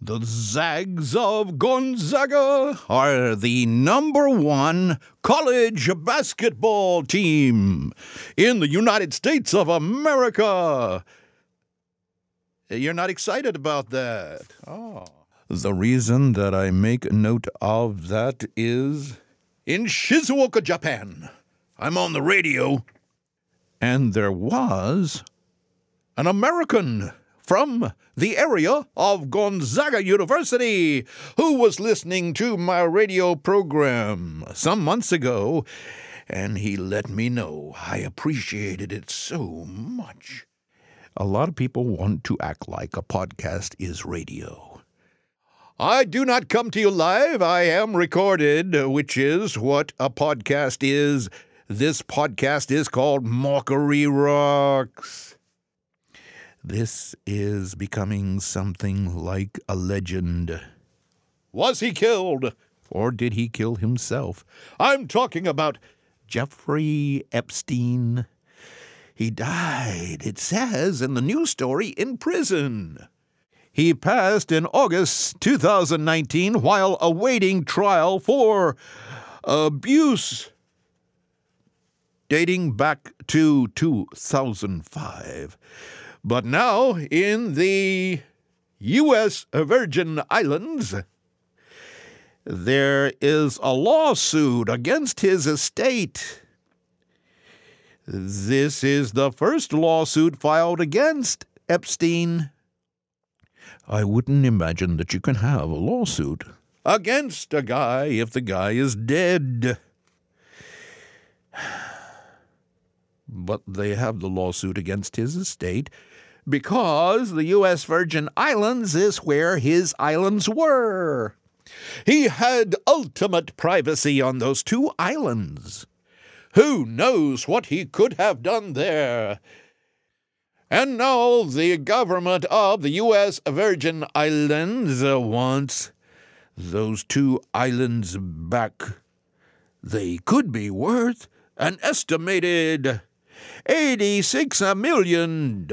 The Zags of Gonzaga are the #1 college basketball team in the United States of America. You're not excited about that? Oh. The reason that I make note of that is in Shizuoka, Japan. I'm on the radio, and there was an American from the area of Gonzaga University who was listening to my radio program some months ago, and he let me know. I appreciated it so much. A lot of people want to act like a podcast is radio. I do not come to you live. I am recorded, which is what a podcast is. This podcast is called Mockery Rocks. This is becoming something like a legend. Was he killed? Or did he kill himself? I'm talking about Jeffrey Epstein. He died, it says in the news story, in prison. He passed in August 2019 while awaiting trial for abuse dating back to 2005. But now, in the U.S. Virgin Islands, there is a lawsuit against his estate. This is the first lawsuit filed against Epstein. I wouldn't imagine that you can have a lawsuit against a guy if the guy is dead. But they have the lawsuit against his estate because the U.S. Virgin Islands is where his islands were. He had ultimate privacy on those 2 islands. Who knows what he could have done there? And now the government of the U.S. Virgin Islands wants those 2 islands back. They could be worth an estimated $86 million.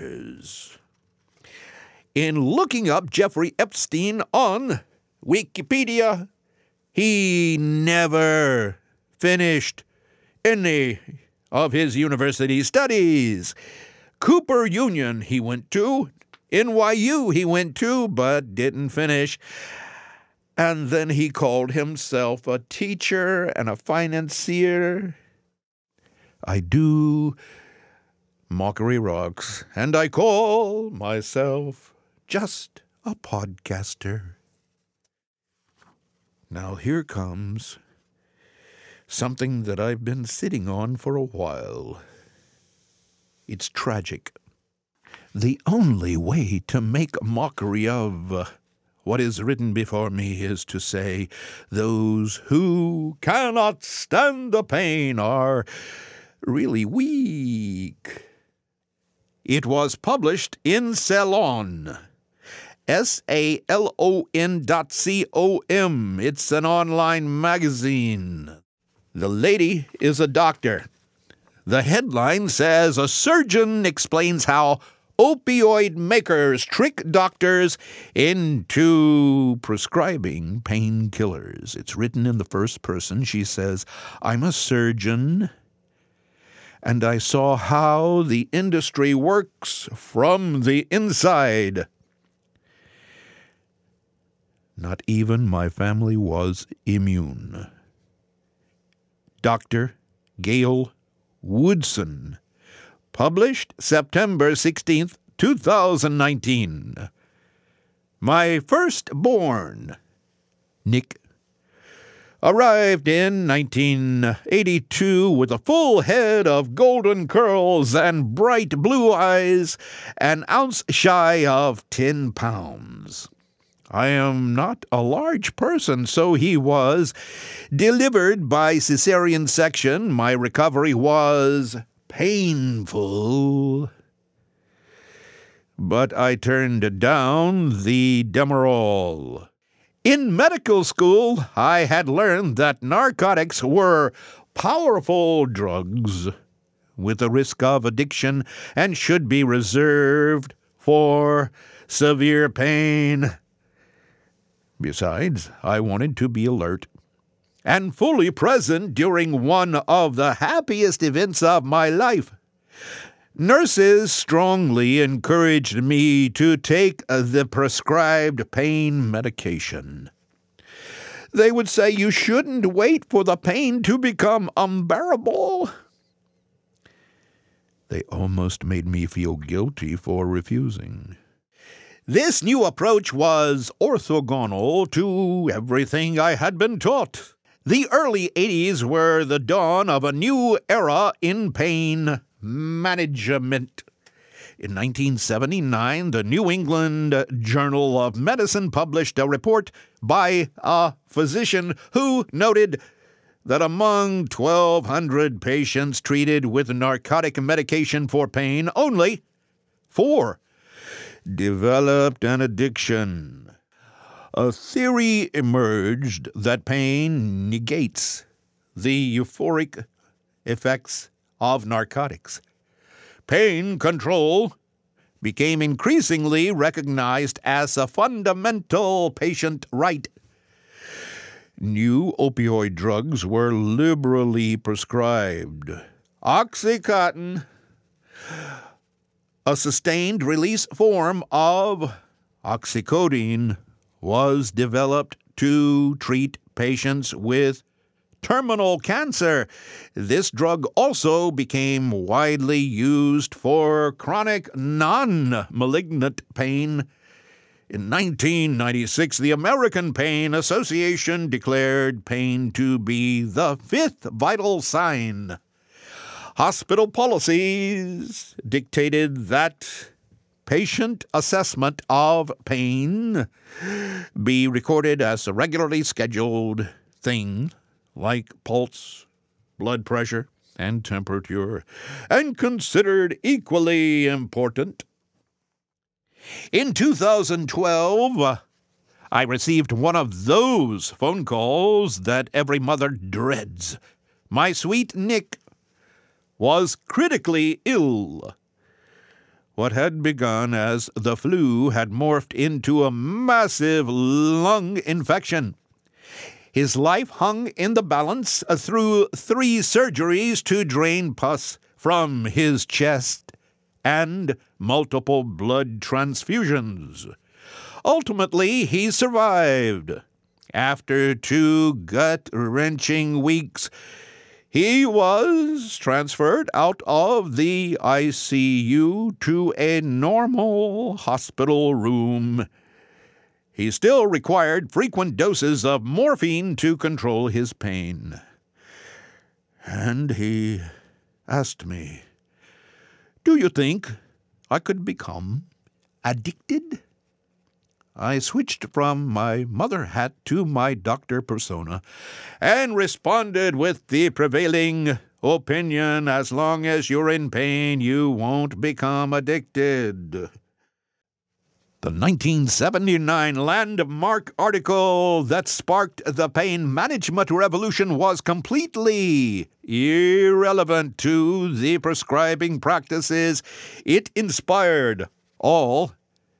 In looking up Jeffrey Epstein on Wikipedia, he never finished any of his university studies. Cooper Union he went to, NYU he went to, but didn't finish. And then he called himself a teacher and a financier. I do Mockery Rocks, and I call myself just a podcaster. Now here comes something that I've been sitting on for a while. It's tragic. The only way to make mockery of what is written before me is to say, those who cannot stand the pain are really weak. It was published in Salon, SALON.com. It's an online magazine. The lady is a doctor. The headline says, a surgeon explains how opioid makers trick doctors into prescribing painkillers. It's written in the first person. She says, I'm a surgeon, and I saw how the industry works from the inside. Not even my family was immune. Dr. Gail Woodson, published September 16th, 2019. My firstborn, Nick, arrived in 1982 with a full head of golden curls and bright blue eyes, an ounce shy of 10 pounds. I am not a large person, so he was delivered by cesarean section. My recovery was painful, but I turned down the Demerol. In medical school, I had learned that narcotics were powerful drugs with a risk of addiction and should be reserved for severe pain. Besides, I wanted to be alert and fully present during one of the happiest events of my life. Nurses strongly encouraged me to take the prescribed pain medication. They would say you shouldn't wait for the pain to become unbearable. They almost made me feel guilty for refusing. This new approach was orthogonal to everything I had been taught. The early 80s were the dawn of a new era in pain management. In 1979, the New England Journal of Medicine published a report by a physician who noted that among 1,200 patients treated with narcotic medication for pain, only 4 developed an addiction. A theory emerged that pain negates the euphoric effects of narcotics. Pain control became increasingly recognized as a fundamental patient right. New opioid drugs were liberally prescribed. Oxycontin, a sustained-release form of oxycodone, was developed to treat patients with terminal cancer. This drug also became widely used for chronic non-malignant pain. In 1996, the American Pain Association declared pain to be the 5th vital sign. Hospital policies dictated that patient assessment of pain be recorded as a regularly scheduled thing, like pulse, blood pressure, and temperature, and considered equally important. In 2012, I received one of those phone calls that every mother dreads. My sweet Nick was critically ill. What had begun as the flu had morphed into a massive lung infection. His life hung in the balance through 3 surgeries to drain pus from his chest and multiple blood transfusions. Ultimately, he survived. After 2 gut-wrenching weeks, he was transferred out of the ICU to a normal hospital room. He still required frequent doses of morphine to control his pain. And he asked me, "Do you think I could become addicted?" I switched from my mother hat to my doctor persona and responded with the prevailing opinion, as long as you're in pain, you won't become addicted. The 1979 landmark article that sparked the pain management revolution was completely irrelevant to the prescribing practices it inspired. All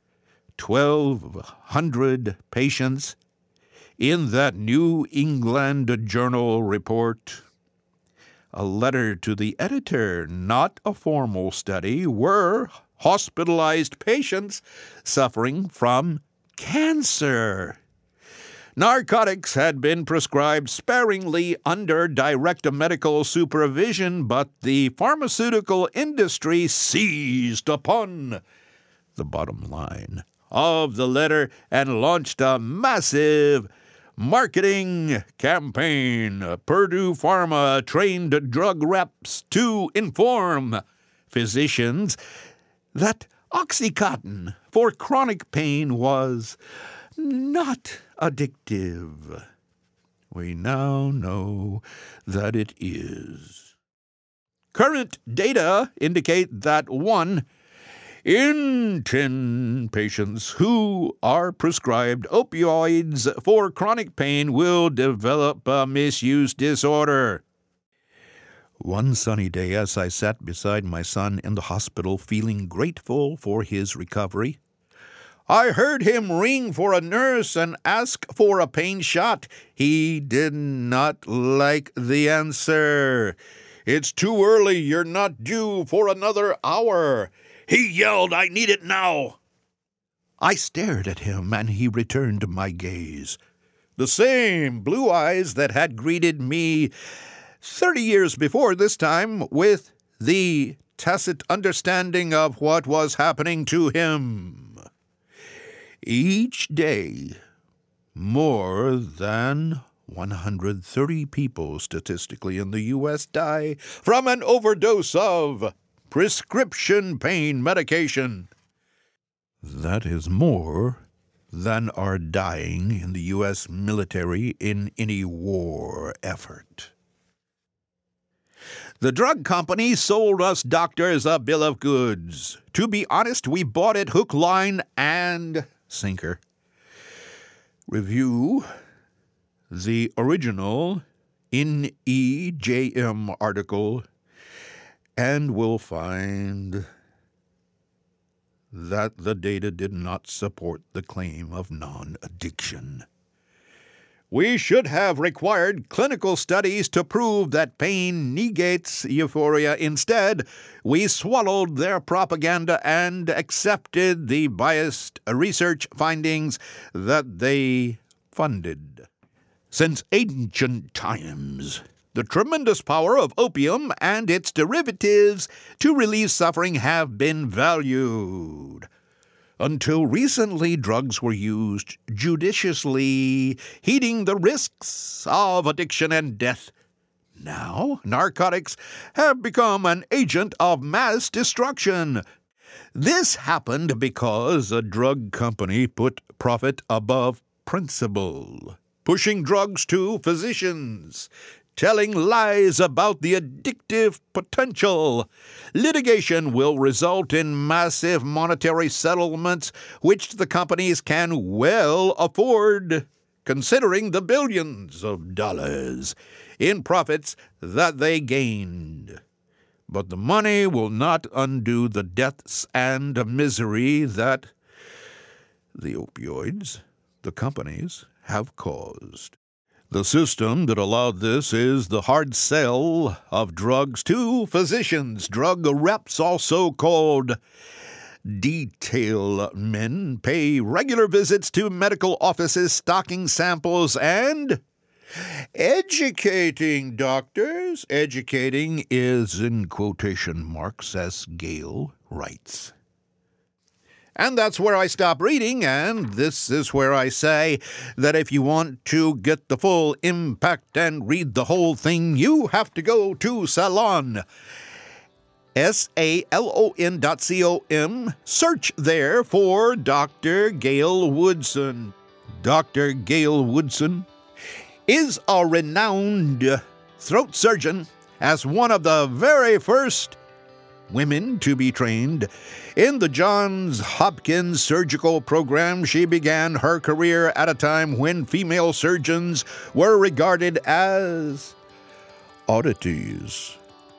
1,200 patients in that New England Journal report, a letter to the editor, not a formal study, were hospitalized patients suffering from cancer. Narcotics had been prescribed sparingly under direct medical supervision, but the pharmaceutical industry seized upon the bottom line of the letter and launched a massive marketing campaign. Purdue Pharma trained drug reps to inform physicians that Oxycontin for chronic pain was not addictive. We now know that it is. Current data indicate that 1 in 10 patients who are prescribed opioids for chronic pain will develop a misuse disorder. One sunny day, as I sat beside my son in the hospital feeling grateful for his recovery, I heard him ring for a nurse and ask for a pain shot. He did not like the answer. It's too early. You're not due for another hour. He yelled, I need it now. I stared at him, and he returned my gaze. The same blue eyes that had greeted me 30 years before, this time with the tacit understanding of what was happening to him. Each day, more than 130 people statistically in the U.S. die from an overdose of prescription pain medication. That is more than are dying in the U.S. military in any war effort. The drug company sold us doctors a bill of goods. To be honest, we bought it hook, line, and sinker. Review the original NEJM article, and we'll find that the data did not support the claim of non-addiction. We should have required clinical studies to prove that pain negates euphoria. Instead, we swallowed their propaganda and accepted the biased research findings that they funded. Since ancient times, the tremendous power of opium and its derivatives to relieve suffering have been valued. Until recently, drugs were used judiciously, heeding the risks of addiction and death. Now, narcotics have become an agent of mass destruction. This happened because a drug company put profit above principle, pushing drugs to physicians, telling lies about the addictive potential. Litigation will result in massive monetary settlements, which the companies can well afford, considering the billions of dollars in profits that they gained. But the money will not undo the deaths and misery that the opioids, the companies, have caused. The system that allowed this is the hard sell of drugs to physicians. Drug reps, also called detail men, pay regular visits to medical offices, stocking samples, and educating doctors. Educating is in quotation marks, as Gale writes. And that's where I stop reading, and this is where I say that if you want to get the full impact and read the whole thing, you have to go to Salon, salon.com. Search there for Dr. Gale Woodson. Dr. Gale Woodson is a renowned throat surgeon, as one of the very first women to be trained in the Johns Hopkins surgical program. She began her career at a time when female surgeons were regarded as oddities.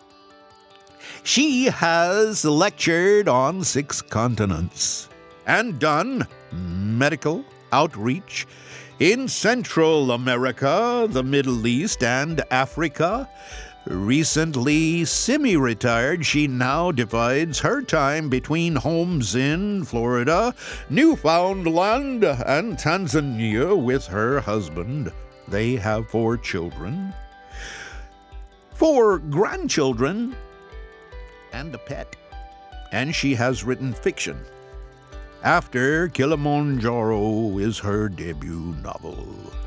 She has lectured on 6 continents and done medical outreach in Central America, the Middle East, and Africa. Recently semi-retired, she now divides her time between homes in Florida, Newfoundland, and Tanzania with her husband. They have 4 children, 4 grandchildren, and a pet. And she has written fiction. After Kilimanjaro is her debut novel.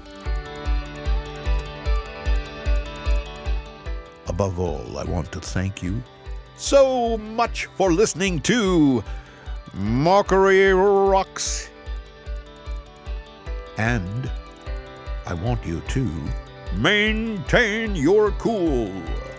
Above all, I want to thank you so much for listening to Mockery Rocks. And I want you to maintain your cool.